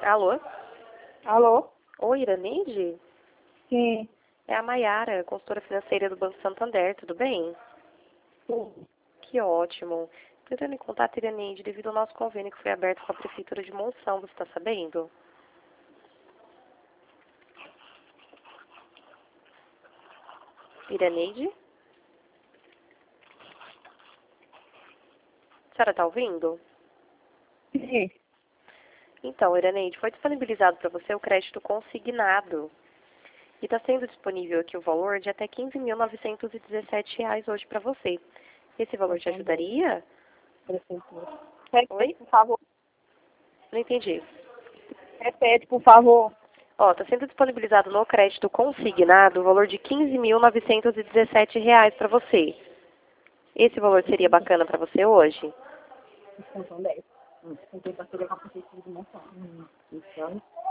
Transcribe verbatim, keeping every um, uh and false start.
Alô? Alô? Oi, Iraneide? Sim. É a Maiara, consultora financeira do Banco Santander, tudo bem? Sim. Que ótimo. Estou entrando em contato, Iraneide, devido ao nosso convênio que foi aberto com a Prefeitura de Monção, você está sabendo? Iraneide? A senhora está ouvindo? Sim. Então, Iraneide, foi disponibilizado para você o crédito consignado. E está sendo disponível aqui o valor de até quinze mil novecentos e dezessete reais hoje para você. Esse valor te ajudaria? Prefeitura. Oi? Repete, por favor. Não entendi. Repete, por favor. Ó, está sendo disponibilizado no crédito consignado o valor de quinze mil novecentos e dezessete reais para você. Esse valor seria bacana para você hoje? São dez. Hum. Tem parceria com a Prefeitura de Monção. Hum. Isso.